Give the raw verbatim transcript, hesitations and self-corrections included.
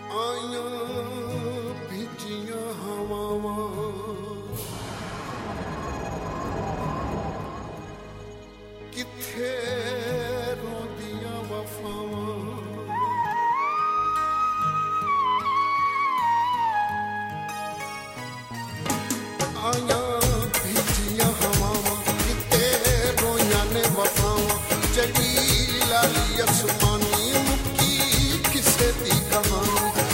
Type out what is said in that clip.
ਆਈਆਂ ਭਿੱਜੀਆਂ ਹਵਾਵਾਂ ਕਿੱਥੇ ਰੋਂਦੀਆਂ ਵਫਾਵਾਂ ਆਈਆਂ ਭਿੱਜੀਆਂ ਹਵਾਵਾਂ ਕਿੱਥੇ ਰੋਈਆਂ ਨੇ ਵਫਾਵਾਂ ਜਗੀ ਲਾਲੀ ਅਸਮਾਨੀ ਮੁੱਕੀ ਕਿਸੇ ਦੀ ਕਹਾਣੀ